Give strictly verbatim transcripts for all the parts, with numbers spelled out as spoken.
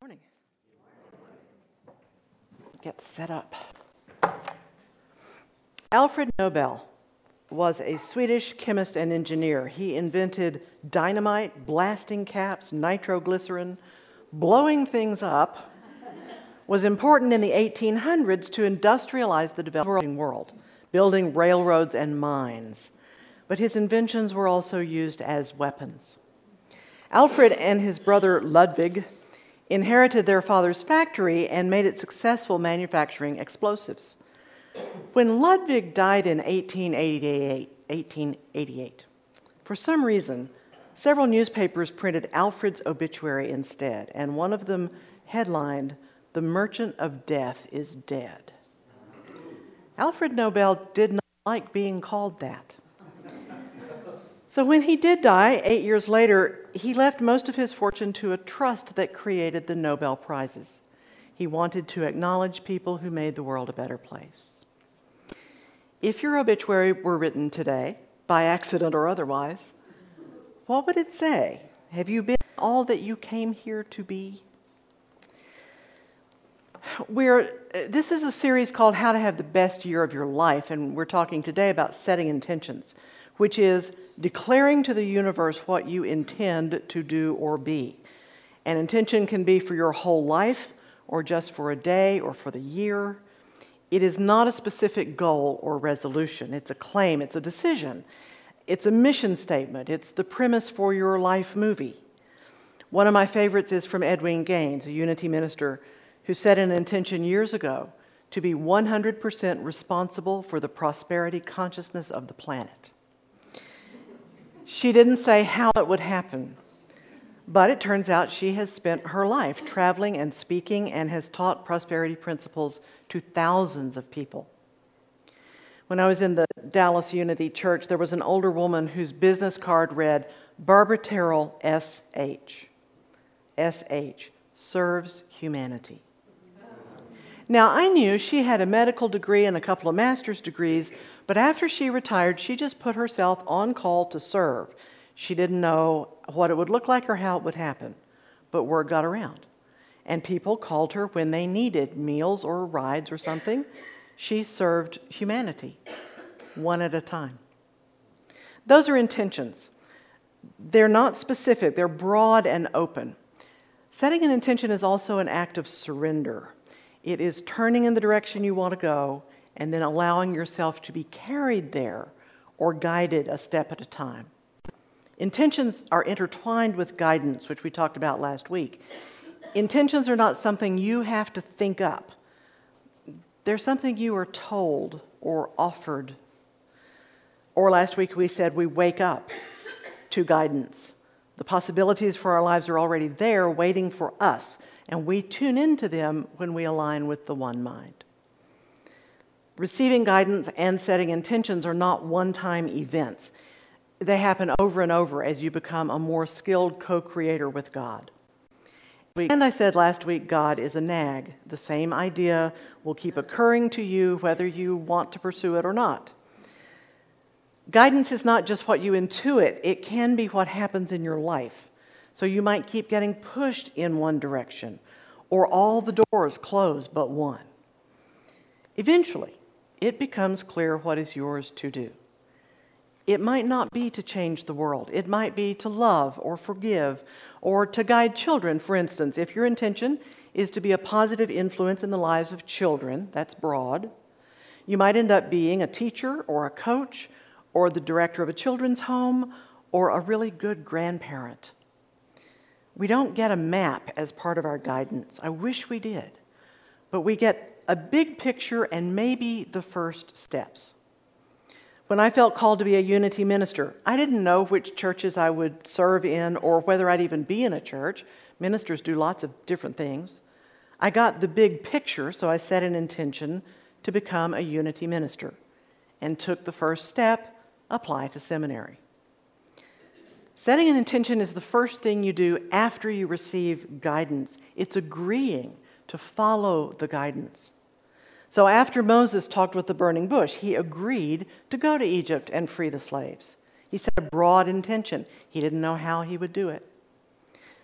Morning. Get set up. Alfred Nobel was a Swedish chemist and engineer. He invented dynamite, blasting caps, nitroglycerin. Blowing things up was important in the eighteen hundreds to industrialize the developing world, building railroads and mines. But his inventions were also used as weapons. Alfred and his brother Ludwig inherited their father's factory and made it successful manufacturing explosives. When Ludwig died in eighteen eighty-eight, for some reason, several newspapers printed Alfred's obituary instead, and one of them headlined, "The Merchant of Death is Dead." Alfred Nobel did not like being called that. So when he did die, eight years later, he left most of his fortune to a trust that created the Nobel Prizes. He wanted to acknowledge people who made the world a better place. If your obituary were written today, by accident or otherwise, what would it say? Have you been all that you came here to be? We're, this is a series called How to Have the Best Year of Your Life, and we're talking today about setting intentions, which is declaring to the universe what you intend to do or be. An intention can be for your whole life, or just for a day, or for the year. It is not a specific goal or resolution. It's a claim, it's a decision. It's a mission statement. It's the premise for your life movie. One of my favorites is from Edwin Gaines, a Unity minister, who set an intention years ago to be one hundred percent responsible for the prosperity consciousness of the planet. She didn't say how it would happen, but it turns out she has spent her life traveling and speaking and has taught prosperity principles to thousands of people. When I was in the Dallas Unity Church, there was an older woman whose business card read, Barbara Terrell, S H. S H, serves humanity. Now, I knew she had a medical degree and a couple of master's degrees, but after she retired, she just put herself on call to serve. She didn't know what it would look like or how it would happen, but word got around. And people called her when they needed meals or rides or something. She served humanity, one at a time. Those are intentions. They're not specific, they're broad and open. Setting an intention is also an act of surrender. It is turning in the direction you want to go and then allowing yourself to be carried there or guided a step at a time. Intentions are intertwined with guidance, which we talked about last week. Intentions are not something you have to think up. They're something you are told or offered. Or last week we said we wake up to guidance. The possibilities for our lives are already there waiting for us, and we tune into them when we align with the one mind. Receiving guidance and setting intentions are not one-time events. They happen over and over as you become a more skilled co-creator with God. And I said last week, God is a nag. The same idea will keep occurring to you whether you want to pursue it or not. Guidance is not just what you intuit, it can be what happens in your life. So you might keep getting pushed in one direction, or all the doors close but one. Eventually, it becomes clear what is yours to do. It might not be to change the world. It might be to love or forgive or to guide children, for instance. If your intention is to be a positive influence in the lives of children, that's broad. You might end up being a teacher or a coach or the director of a children's home or a really good grandparent. We don't get a map as part of our guidance. I wish we did. But we get a big picture and maybe the first steps. When I felt called to be a Unity minister, I didn't know which churches I would serve in or whether I'd even be in a church. Ministers do lots of different things. I got the big picture, so I set an intention to become a Unity minister and took the first step, apply to seminary. Setting an intention is the first thing you do after you receive guidance. It's agreeing to follow the guidance. So after Moses talked with the burning bush, he agreed to go to Egypt and free the slaves. He set a broad intention. He didn't know how he would do it.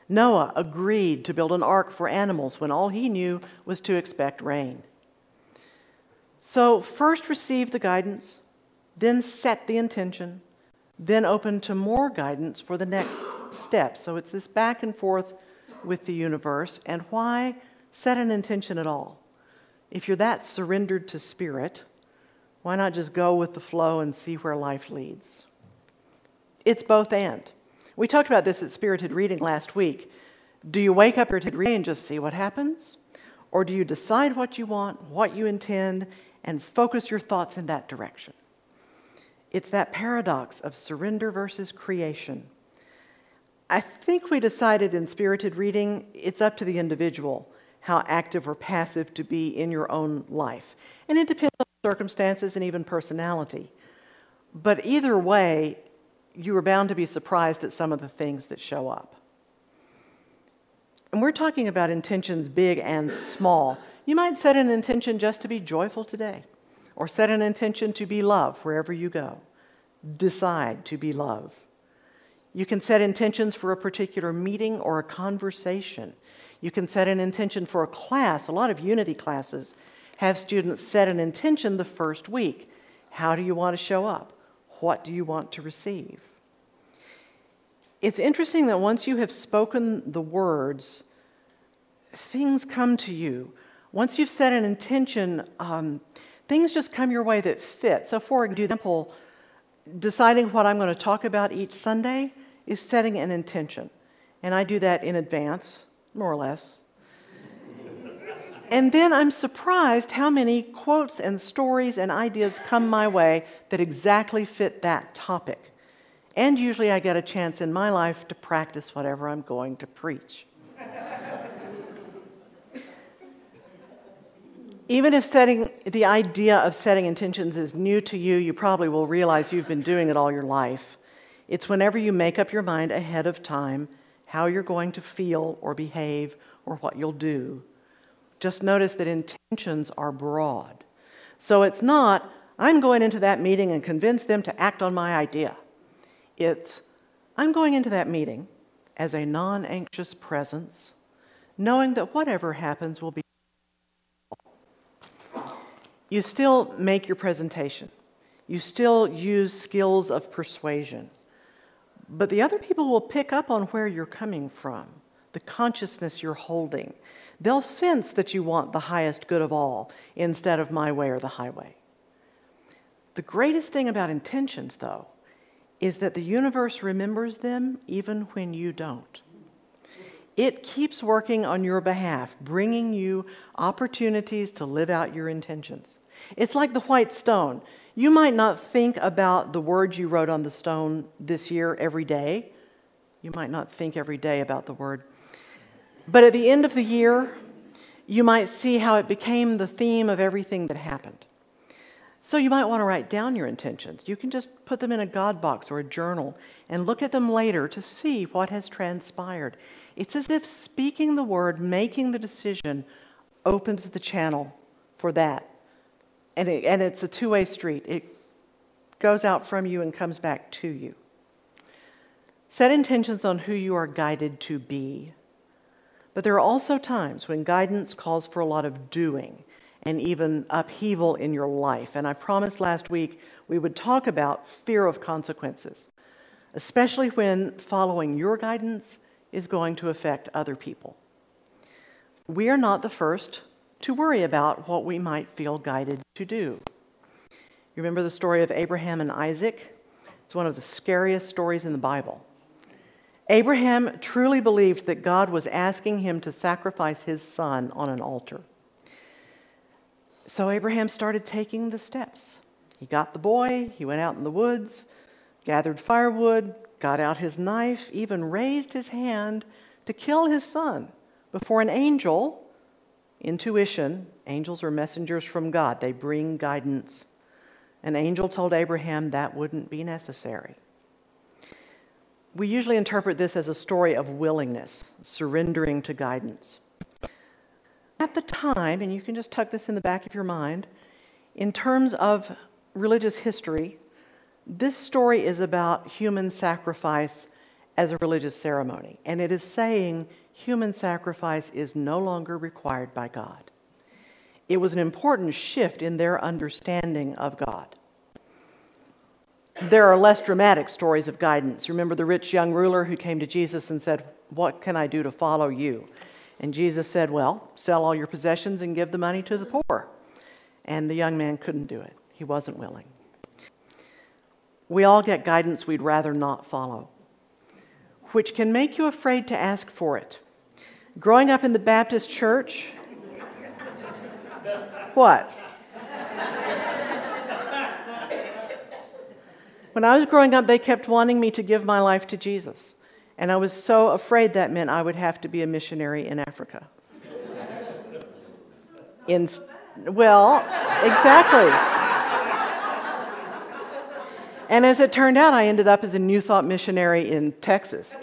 Noah agreed to build an ark for animals when all he knew was to expect rain. So first receive the guidance, then set the intention, then open to more guidance for the next step. So it's this back and forth with the universe. And why set an intention at all? If you're that surrendered to spirit, why not just go with the flow and see where life leads? It's both and. We talked about this at Spirited Reading last week. Do you wake up Spirited Reading and just see what happens? Or do you decide what you want, what you intend, and focus your thoughts in that direction? It's that paradox of surrender versus creation. I think we decided in Spirited Reading it's up to the individual how active or passive to be in your own life. And it depends on circumstances and even personality. But either way, you are bound to be surprised at some of the things that show up. And we're talking about intentions big and small. You might set an intention just to be joyful today, or set an intention to be love wherever you go. Decide to be love. You can set intentions for a particular meeting or a conversation. You can set an intention for a class. A lot of Unity classes have students set an intention the first week. How do you want to show up? What do you want to receive? It's interesting that once you have spoken the words, things come to you. Once you've set an intention, um, things just come your way that fit. So for example, deciding what I'm going to talk about each Sunday is setting an intention. And I do that in advance, more or less. And then I'm surprised how many quotes and stories and ideas come my way that exactly fit that topic. And usually I get a chance in my life to practice whatever I'm going to preach. Even if setting the idea of setting intentions is new to you, you probably will realize you've been doing it all your life. It's whenever you make up your mind ahead of time how you're going to feel or behave or what you'll do. Just notice that intentions are broad. So it's not, I'm going into that meeting and convince them to act on my idea. It's, I'm going into that meeting as a non-anxious presence, knowing that whatever happens will be. You still make your presentation. You still use skills of persuasion. But the other people will pick up on where you're coming from, the consciousness you're holding. They'll sense that you want the highest good of all instead of my way or the highway. The greatest thing about intentions, though, is that the universe remembers them even when you don't. It keeps working on your behalf, bringing you opportunities to live out your intentions. It's like the white stone. You might not think about the words you wrote on the stone this year every day. You might not think every day about the word. But at the end of the year, you might see how it became the theme of everything that happened. So you might want to write down your intentions. You can just put them in a God box or a journal and look at them later to see what has transpired. It's as if speaking the word, making the decision, opens the channel for that. And, it, and it's a two-way street. It goes out from you and comes back to you. Set intentions on who you are guided to be. But there are also times when guidance calls for a lot of doing and even upheaval in your life. And I promised last week we would talk about fear of consequences, especially when following your guidance is going to affect other people. We are not the first to worry about what we might feel guided to do. You remember the story of Abraham and Isaac? It's one of the scariest stories in the Bible. Abraham truly believed that God was asking him to sacrifice his son on an altar. So Abraham started taking the steps. He got the boy, he went out in the woods, gathered firewood, got out his knife, even raised his hand to kill his son before an angel, intuition, angels are messengers from God, they bring guidance. An angel told Abraham that wouldn't be necessary. We usually interpret this as a story of willingness, surrendering to guidance. At the time, and you can just tuck this in the back of your mind, in terms of religious history, this story is about human sacrifice as a religious ceremony, and it is saying human sacrifice is no longer required by God. It was an important shift in their understanding of God. There are less dramatic stories of guidance. Remember the rich young ruler who came to Jesus and said, "What can I do to follow you?" And Jesus said, "Well, sell all your possessions and give the money to the poor." And the young man couldn't do it. He wasn't willing. We all get guidance we'd rather not follow, which can make you afraid to ask for it. Growing up in the Baptist church, what? When I was growing up, they kept wanting me to give my life to Jesus. And I was so afraid that meant I would have to be a missionary in Africa. In, well, exactly. And as it turned out, I ended up as a New Thought missionary in Texas.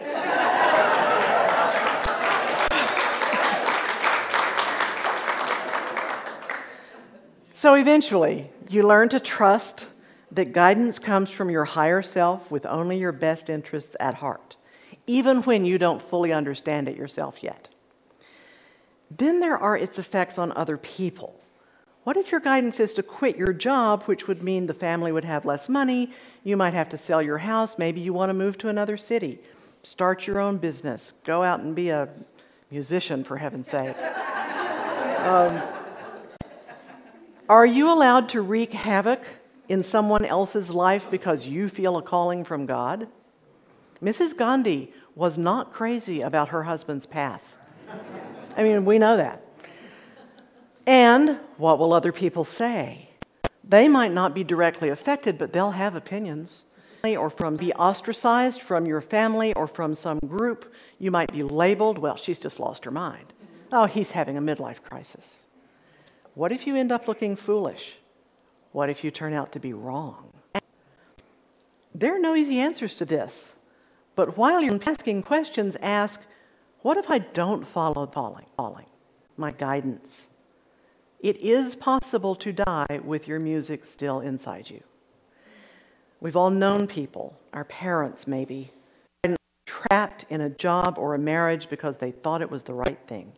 So eventually, you learn to trust that guidance comes from your higher self with only your best interests at heart, even when you don't fully understand it yourself yet. Then there are its effects on other people. What if your guidance is to quit your job, which would mean the family would have less money, you might have to sell your house, maybe you want to move to another city, start your own business, go out and be a musician, for heaven's sake. Um, are you allowed to wreak havoc in someone else's life because you feel a calling from God? Missus Gandhi was not crazy about her husband's path. I mean, we know that. And what will other people say? They might not be directly affected, but they'll have opinions. Or from be ostracized from your family or from some group, you might be labeled, well, she's just lost her mind. Oh, he's having a midlife crisis. What if you end up looking foolish? What if you turn out to be wrong? There are no easy answers to this. But while you're asking questions, ask, what if I don't follow calling, calling, my guidance? It is possible to die with your music still inside you. We've all known people, our parents maybe, trapped in a job or a marriage because they thought it was the right thing.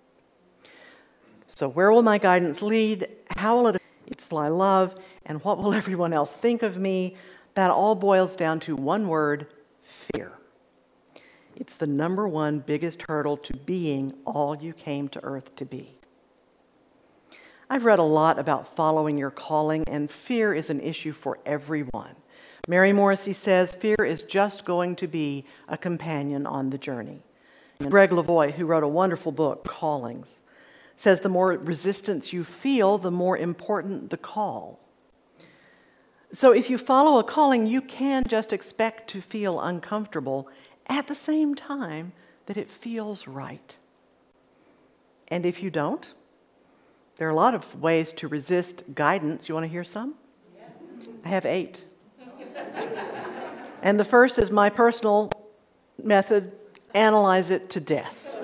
So where will my guidance lead? How will it It's what I love, and what will everyone else think of me? That all boils down to one word, fear. It's the number one biggest hurdle to being all you came to earth to be. I've read a lot about following your calling, and fear is an issue for everyone. Mary Morrissey says fear is just going to be a companion on the journey. And Greg Lavoie, who wrote a wonderful book, Callings, says the more resistance you feel, the more important the call. So if you follow a calling, you can just expect to feel uncomfortable at the same time that it feels right. And if you don't, there are a lot of ways to resist guidance. You want to hear some? Yeah. I have eight. And the first is my personal method, analyze it to death.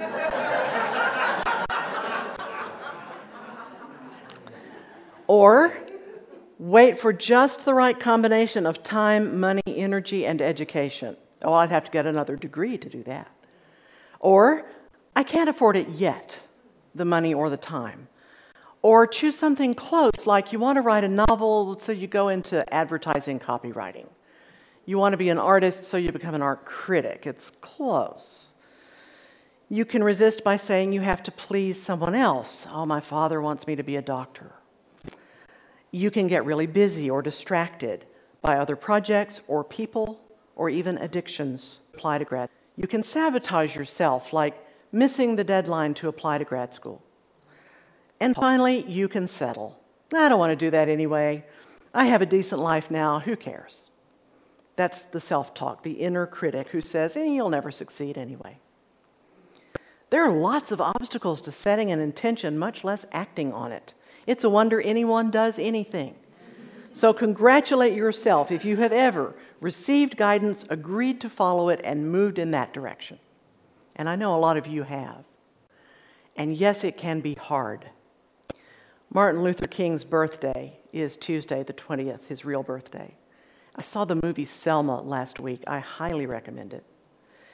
Or wait for just the right combination of time, money, energy, and education. Oh, I'd have to get another degree to do that. Or I can't afford it yet, the money or the time. Or choose something close, like you want to write a novel, so you go into advertising copywriting. You want to be an artist, so you become an art critic. It's close. You can resist by saying you have to please someone else. Oh, my father wants me to be a doctor. You can get really busy or distracted by other projects or people or even addictions. Apply to grad. You can sabotage yourself, like missing the deadline to apply to grad school. And finally, you can settle. I don't want to do that anyway. I have a decent life now. Who cares? That's the self-talk, the inner critic who says, eh, you'll never succeed anyway. There are lots of obstacles to setting an intention, much less acting on it. It's a wonder anyone does anything. So congratulate yourself if you have ever received guidance, agreed to follow it, and moved in that direction. And I know a lot of you have. And yes, it can be hard. Martin Luther King's birthday is Tuesday the twentieth, his real birthday. I saw the movie Selma last week. I highly recommend it.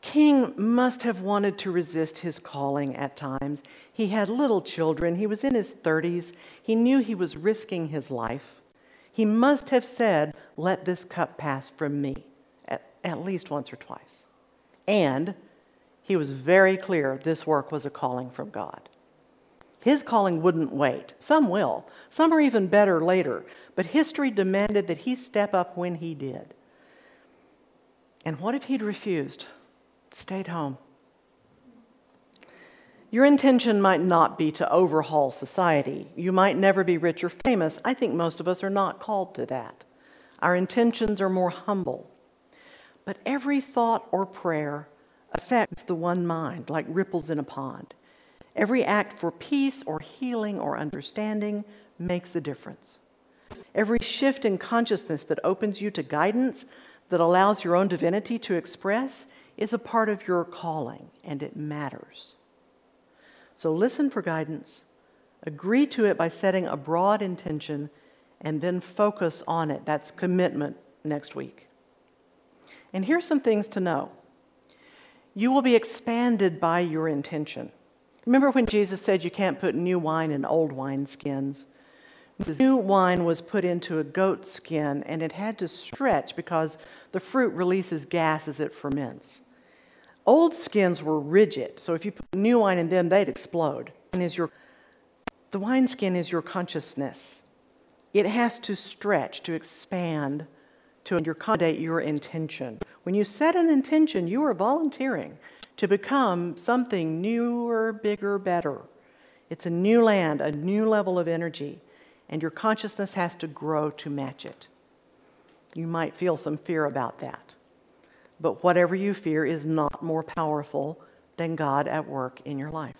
King must have wanted to resist his calling at times. He had little children. He was in his thirties. He knew he was risking his life. He must have said, "Let this cup pass from me," at, at least once or twice. And he was very clear this work was a calling from God. His calling wouldn't wait. Some will. Some are even better later. But history demanded that he step up when he did. And what if he'd refused? Stayed home. Your intention might not be to overhaul society. You might never be rich or famous. I think most of us are not called to that. Our intentions are more humble. But every thought or prayer affects the one mind, like ripples in a pond. Every act for peace or healing or understanding makes a difference. Every shift in consciousness that opens you to guidance, that allows your own divinity to express, is a part of your calling, and it matters. So listen for guidance, agree to it by setting a broad intention, and then focus on it. That's commitment next week. And here's some things to know. You will be expanded by your intention. Remember when Jesus said you can't put new wine in old wineskins? The new wine was put into a goat skin, and it had to stretch because the fruit releases gas as it ferments. Old skins were rigid, so if you put new wine in them, they'd explode. And is your, the wineskin is your consciousness. It has to stretch, to expand, to accommodate your intention. When you set an intention, you are volunteering to become something newer, bigger, better. It's a new land, a new level of energy, and your consciousness has to grow to match it. You might feel some fear about that. But whatever you fear is not more powerful than God at work in your life.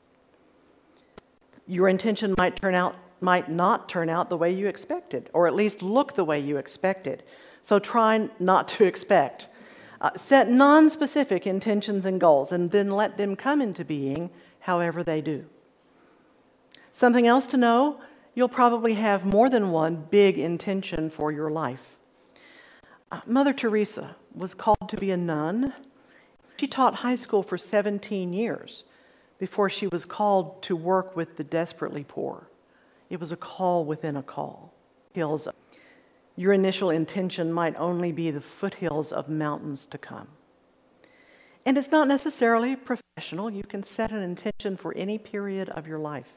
Your intention might turn out, might not turn out the way you expected, or at least look the way you expected. So try not to expect. Uh, set non-specific intentions and goals, and then let them come into being however they do. Something else to know, you'll probably have more than one big intention for your life. Uh, Mother Teresa was called to be a nun. She taught high school for seventeen years before she was called to work with the desperately poor. It was a call within a call. Hills. Your initial intention might only be the foothills of mountains to come. And it's not necessarily professional. You can set an intention for any period of your life.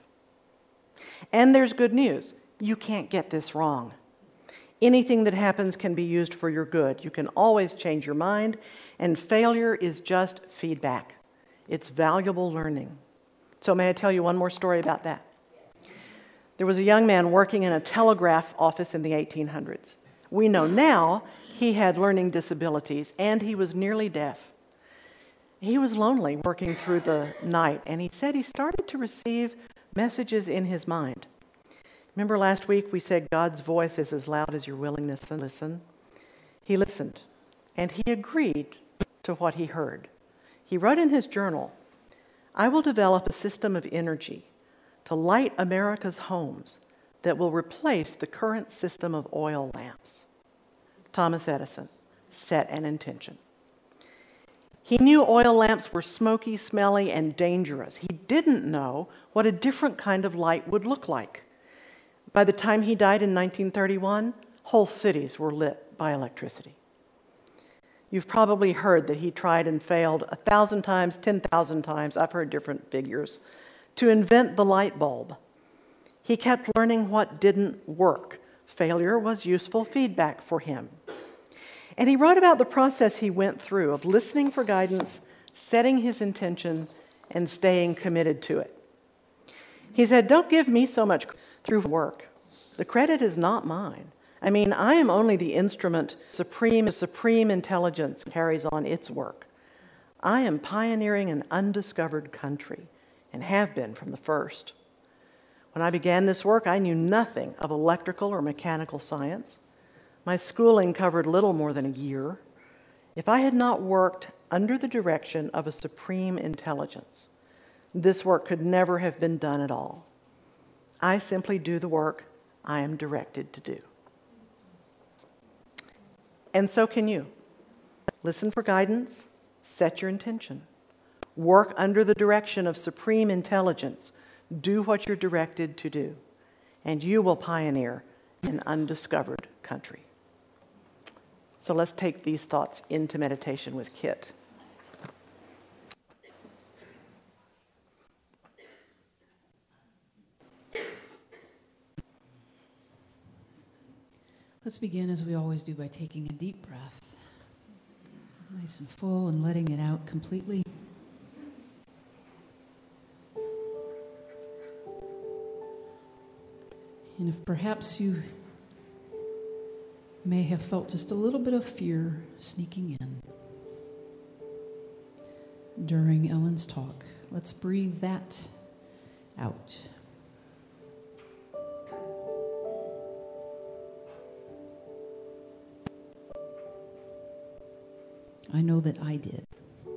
And there's good news. You can't get this wrong. Anything that happens can be used for your good. You can always change your mind, and failure is just feedback. It's valuable learning. So may I tell you one more story about that? There was a young man working in a telegraph office in the eighteen hundreds. We know now he had learning disabilities, and he was nearly deaf. He was lonely working through the night, and he said he started to receive messages in his mind. Remember last week we said God's voice is as loud as your willingness to listen? He listened, and he agreed to what he heard. He wrote in his journal, "I will develop a system of energy to light America's homes that will replace the current system of oil lamps." Thomas Edison set an intention. He knew oil lamps were smoky, smelly, and dangerous. He didn't know what a different kind of light would look like. By the time he died in nineteen thirty-one, whole cities were lit by electricity. You've probably heard that he tried and failed a thousand times, ten thousand times, I've heard different figures, to invent the light bulb. He kept learning what didn't work. Failure was useful feedback for him. And he wrote about the process he went through of listening for guidance, setting his intention, and staying committed to it. He said, "Don't give me so much through work. The credit is not mine. I mean, I am only the instrument supreme, supreme intelligence carries on its work. I am pioneering an undiscovered country, and have been from the first. When I began this work, I knew nothing of electrical or mechanical science. My schooling covered little more than a year. If I had not worked under the direction of a supreme intelligence, this work could never have been done at all. I simply do the work I am directed to do." And so can you. Listen for guidance, Set your intention. Work under the direction of supreme intelligence. Do what you're directed to do, and you will pioneer an undiscovered country. So let's take these thoughts into meditation with Kit. Let's begin, as we always do, by taking a deep breath, nice and full, and letting it out completely. And if perhaps you may have felt just a little bit of fear sneaking in during Ellen's talk, let's breathe that out. I know that I did.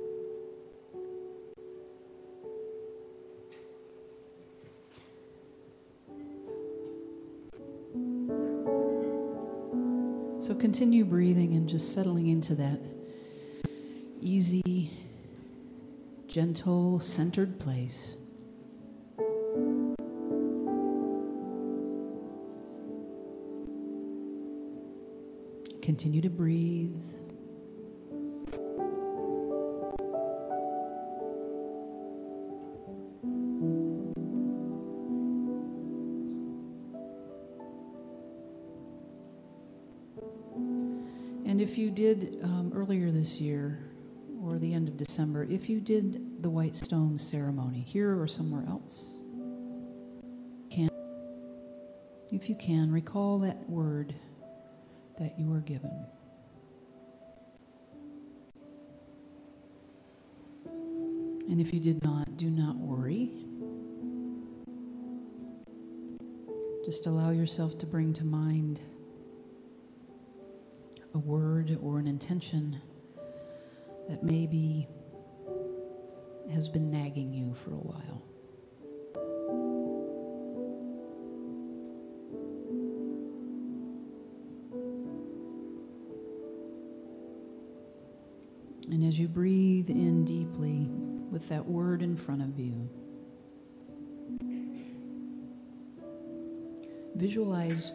So continue breathing and just settling into that easy, gentle, centered place. Continue to breathe. And if you did um, earlier this year, or the end of December, if you did the white stone ceremony here or somewhere else, can, if you can, recall that word that you were given. And if you did not, do not worry. Just allow yourself to bring to mind a word or an intention that maybe has been nagging you for a while. And as you breathe in deeply with that word in front of you, visualize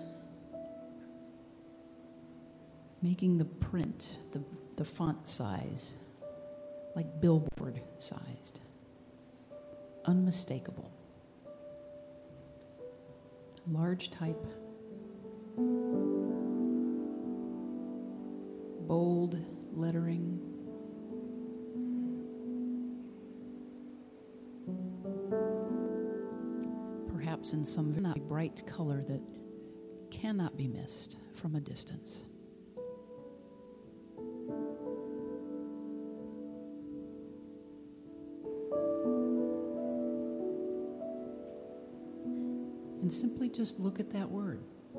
making the print, the, the font size, like billboard sized, unmistakable. Large type, bold lettering, perhaps in some very bright color that cannot be missed from a distance. And simply just look at that word.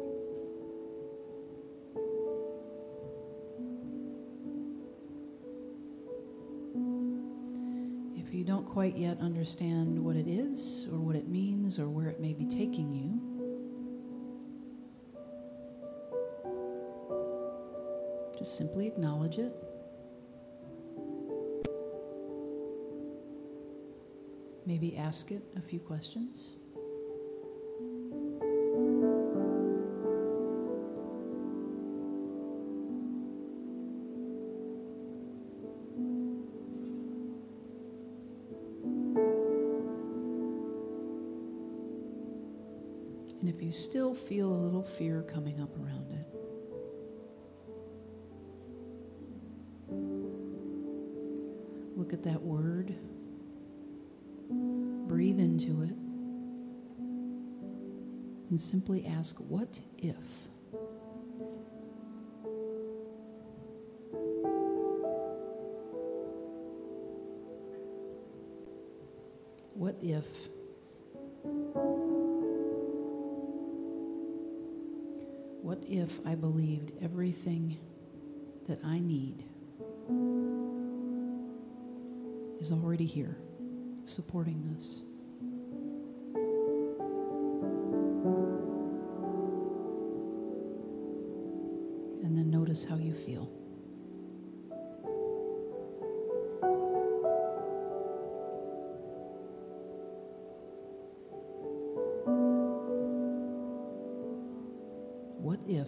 If you don't quite yet understand what it is, or what it means, or where it may be taking you, just simply acknowledge it. Maybe ask it a few questions. And if you still feel a little fear coming up around it, look at that word, breathe into it, and simply ask, what if? What if? What if I believed everything that I need is already here, supporting this? And then notice how you feel. what if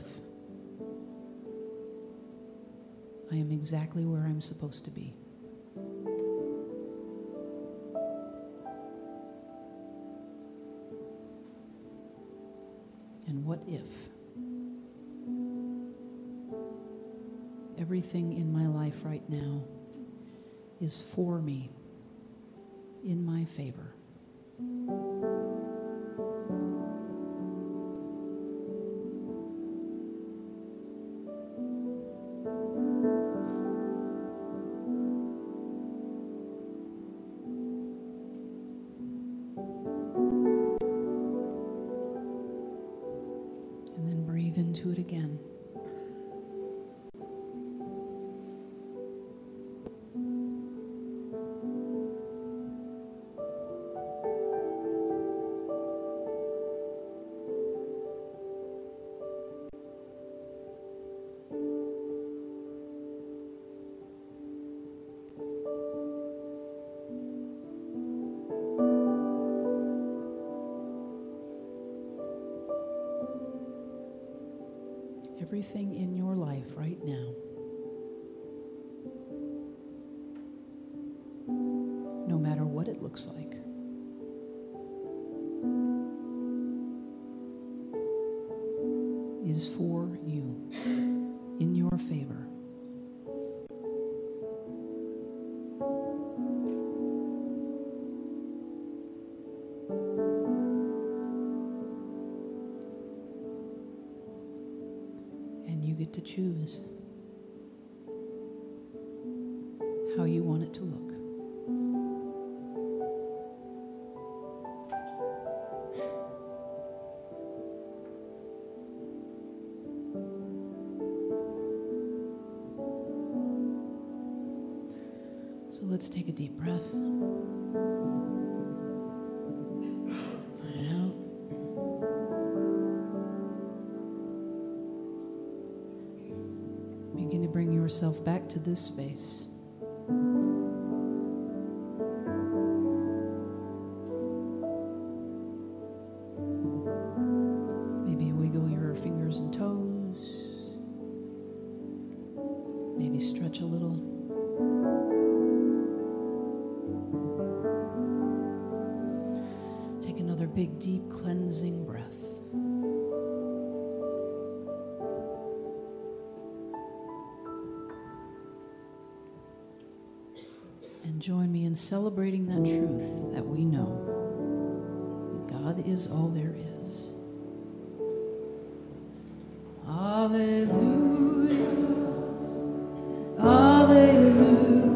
I am exactly where I'm supposed to be? And what if everything in my life right now is for me, in my favor? And then breathe into it again. Everything in your life right now, no matter what it looks like, is for you, in your favor. To choose how you want it to look. So let's take a deep breath. Begin to bring yourself back to this space. Maybe wiggle your fingers and toes. Maybe stretch a little. Take another big, deep, cleansing breath. And join me in celebrating that truth that we know that God is all there is. Hallelujah. Hallelujah.